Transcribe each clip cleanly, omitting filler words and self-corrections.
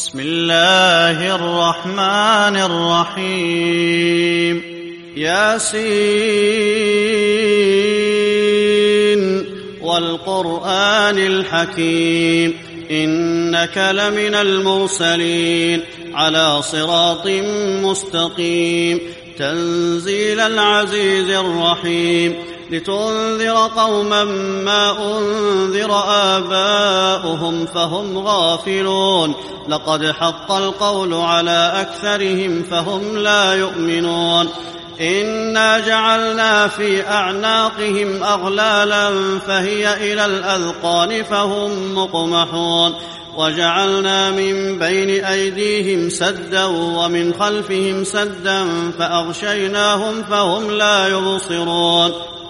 بسم الله الرحمن الرحيم ياسين والقرآن الحكيم إنك لمن المرسلين على صراط مستقيم تنزيل العزيز الرحيم لتنذر قوما ما أنذر آباؤهم فهم غافلون لقد حق القول على أكثرهم فهم لا يؤمنون إنا جعلنا في أعناقهم أغلالا فهي إلى الأذقان فهم مقمحون وجعلنا من بين أيديهم سدا ومن خلفهم سدا فأغشيناهم فهم لا يبصرون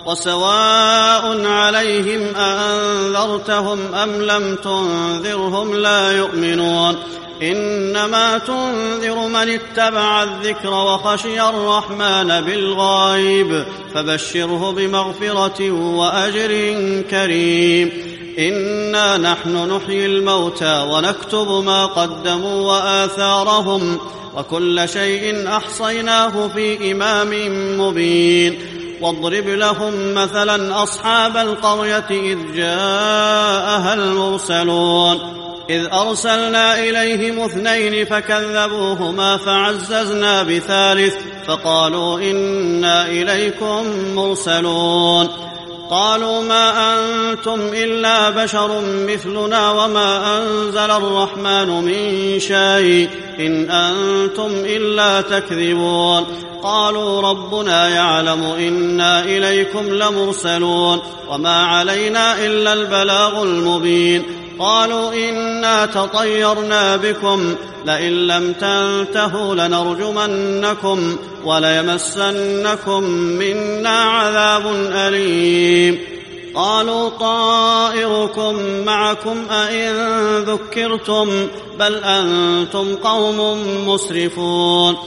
وسواء عليهم أأنذرتهم أم لم تنذرهم لا يؤمنون إنما تنذر من اتبع الذكر وخشي الرحمن بالغيب فبشره بمغفرة وأجر كريم إنا نحن نحيي الموتى ونكتب ما قدموا وآثارهم وكل شيء أحصيناه في إمام مبين واضرب لهم مثلا أصحاب القرية إذ جاءها المرسلون إذ أرسلنا إليهم 2 فكذبوهما فعززنا ب3 فقالوا إنا إليكم مرسلون قالوا ما أنتم إلا بشر مثلنا وما أنزل الرحمن من شيء إن أنتم إلا تكذبون قالوا ربنا يعلم إنا إليكم لمرسلون وما علينا إلا البلاغ المبين قالوا إنا تطيرنا بكم لئن لم تنتهوا لنرجمنكم وليمسنكم منا عذاب أليم قالوا طائركم معكم أئن ذكرتم بل أنتم قوم مسرفون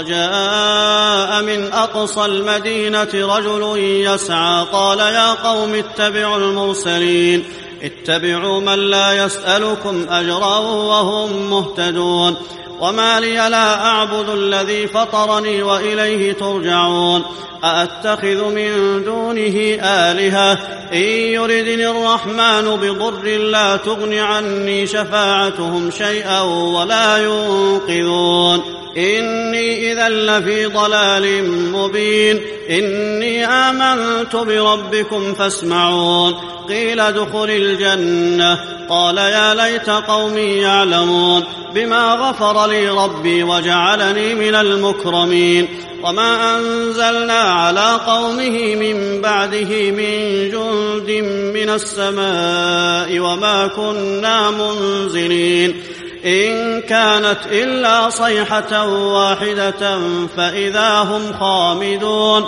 وجاء من أقصى المدينة رجل يسعى قال يا قوم اتبعوا المرسلين اتبعوا من لا يسألكم أجرا وهم مهتدون وما لي لا أعبد الذي فطرني وإليه ترجعون أأتخذ من دونه آلهة إن يردني الرحمن بضر لا تغن عني شفاعتهم شيئا ولا ينقذون إني إذا لفي ضلال مبين إني آمنت بربكم فاسمعون قيل ادخل الجنة قال يا ليت قومي يعلمون بما غفر لي ربي وجعلني من المكرمين وما أنزلنا على قومه من بعده من جند من السماء وما كنا منزلين إن كانت إلا صيحة واحدة فإذا هم خامدون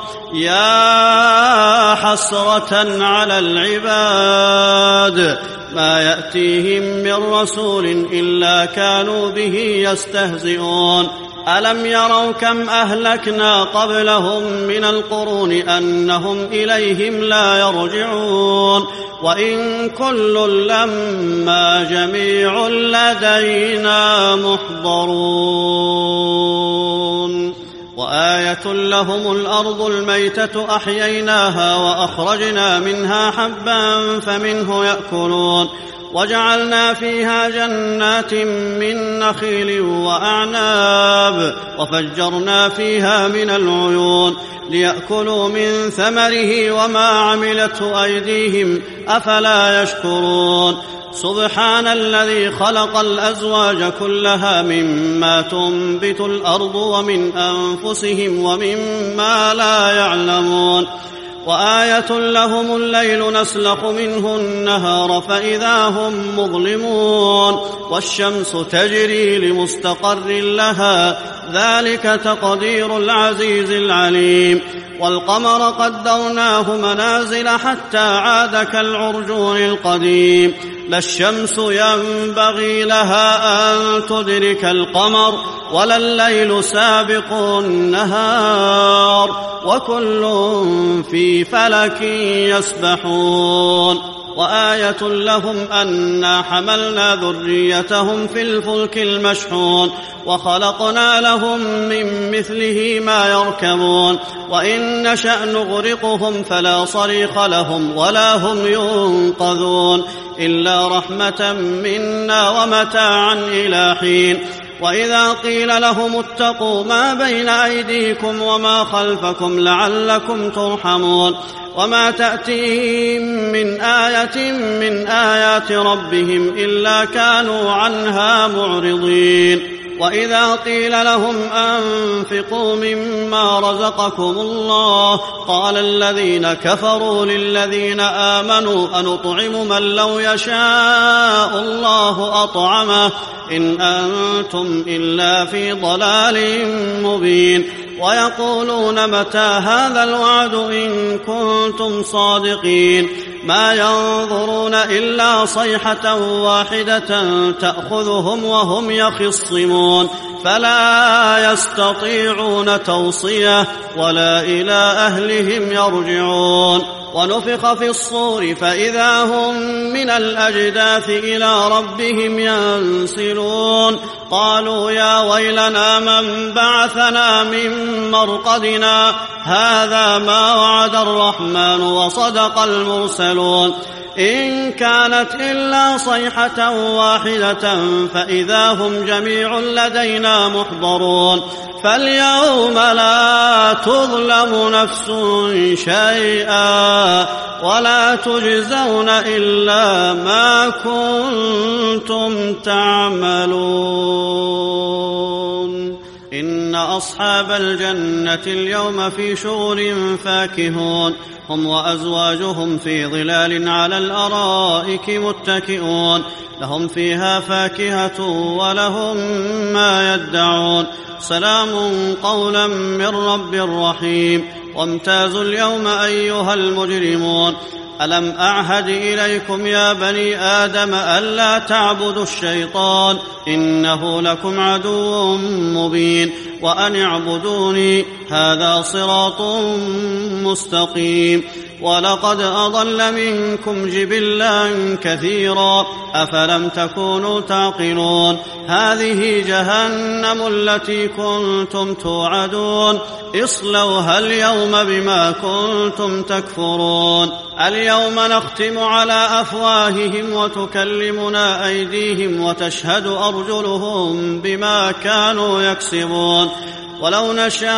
يا حسرة على العباد ما يأتيهم من رسول إلا كانوا به يستهزئون ألم يروا كم أهلكنا قبلهم من القرون أنهم إليهم لا يرجعون وإن كل لما جميع لدينا محضرون وآية لهم الأرض الميتة أحييناها وأخرجنا منها حبا فمنه يأكلون وجعلنا فيها جنات من نخيل وأعناب وفجرنا فيها من العيون ليأكلوا من ثمره وما عملته أيديهم أفلا يشكرون سبحان الذي خلق الأزواج كلها مما تنبت الأرض ومن أنفسهم ومما لا يعلمون وآية لهم الليل نسلخ منه النهار فإذا هم مظلمون والشمس تجري لمستقر لها ذلك تقدير العزيز العليم والقمر قدرناه منازل حتى عاد كالعرجون القديم لا الشمس ينبغي لها أن تدرك القمر ولا الليل سابق النهار وكل في فلك يسبحون وآية لهم أنا حملنا ذريتهم في الفلك المشحون وخلقنا لهم من مثله ما يركبون وإن نشأ نغرقهم فلا صريخ لهم ولا هم ينقذون إلا رحمة منا ومتاعا إلى حين وإذا قيل لهم اتقوا ما بين أيديكم وما خلفكم لعلكم ترحمون وما تأتيهم من آية من آيات ربهم إلا كانوا عنها معرضين وإذا قيل لهم أنفقوا مما رزقكم الله قال الذين كفروا للذين آمنوا أنطعم من لو يشاء الله أطعمه إن أنتم إلا في ضلال مبين ويقولون متى هذا الوعد إن كنتم صادقين ما ينظرون إلا صيحة واحدة تأخذهم وهم يخصمون فلا يستطيعون توصية ولا إلى أهلهم يرجعون ونفخ في الصور فإذا هم من الأجداث إلى ربهم ينسلون قالوا يا ويلنا من بعثنا من مرقدنا هذا ما وعد الرحمن وصدق المرسلون إن كانت إلا صيحة واحدة فإذا هم جميع لدينا محضرون فاليوم لا تظلم نفس شيئا ولا تجزون إلا ما كنتم تعملون إن أصحاب الجنة اليوم في شغل فاكهون هم وأزواجهم في ظلال على الأرائك متكئون لهم فيها فاكهة ولهم ما يدعون سلام قولا من رب رحيم وامتازوا اليوم أيها المجرمون ألم أعهد إليكم يا بني آدم ألا تعبدوا الشيطان إنه لكم عدو مبين وأن اعبدوني هذا صراط مستقيم ولقد أضل منكم جبلا كثيرا أفلم تكونوا تعقلون هذه جهنم التي كنتم توعدون اصلوها اليوم بما كنتم تكفرون اليوم نختم على أفواههم وتكلمنا أيديهم وتشهد أرجلهم بما كانوا يكسبون ولو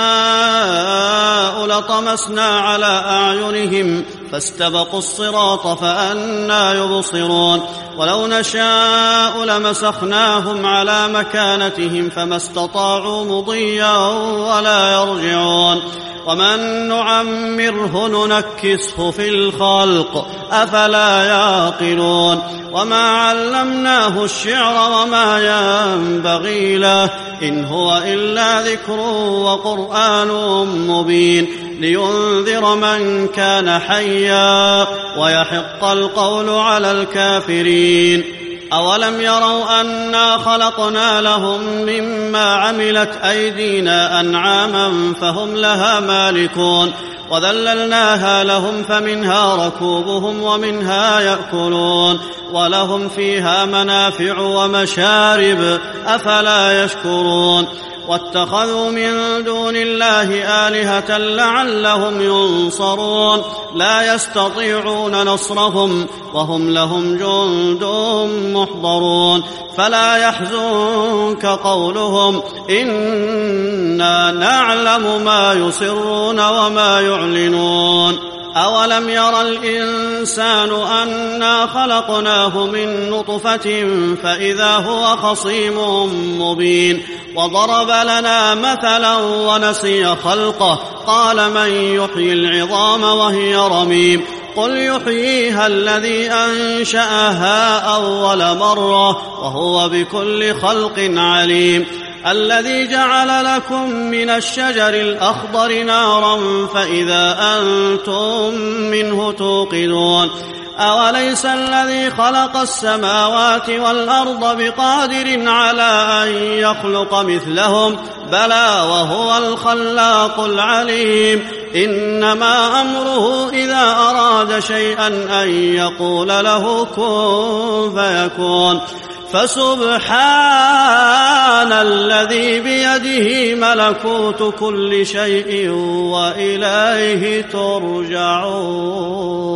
نشاء لطمسنا على أعينهم فاستبقوا الصراط فأنى يبصرون ولو نشاء لمسخناهم على مكانتهم فما استطاعوا مضيا ولا يرجعون ومن نعمره ننكسه في الخلق أفلا يعقلون وما علمناه الشعر وما ينبغي له إن هو إلا ذكر وقرآن مبين لينذر من كان حيا ويحق القول على الكافرين أولم يروا أنا خلقنا لهم مما عملت أيدينا أنعاما فهم لها مالكون وذللناها لهم فمنها ركوبهم ومنها يأكلون ولهم فيها منافع ومشارب أفلا يشكرون واتخذوا من دون الله آلهة لعلهم ينصرون لا يستطيعون نصرهم وهم لهم جند محضرون فلا يحزنك قولهم إنا نعلم ما يسرون وما يعلنون أولم ير الإنسان أنا خلقناه من نطفة فإذا هو خصيم مبين وضرب لنا مثلا ونسي خلقه قال من يحيي العظام وهي رميم قل يحييها الذي أنشأها أول مرة وهو بكل خلق عليم الذي جعل لكم من الشجر الأخضر نارا فإذا أنتم منه توقدون أوليس الذي خلق السماوات والأرض بقادر على أن يخلق مثلهم بلى وهو الخلاق العليم إنما أمره إذا أراد شيئا أن يقول له كن فيكون فسبحان الذي بيده ملكوت كل شيء وإليه ترجعون.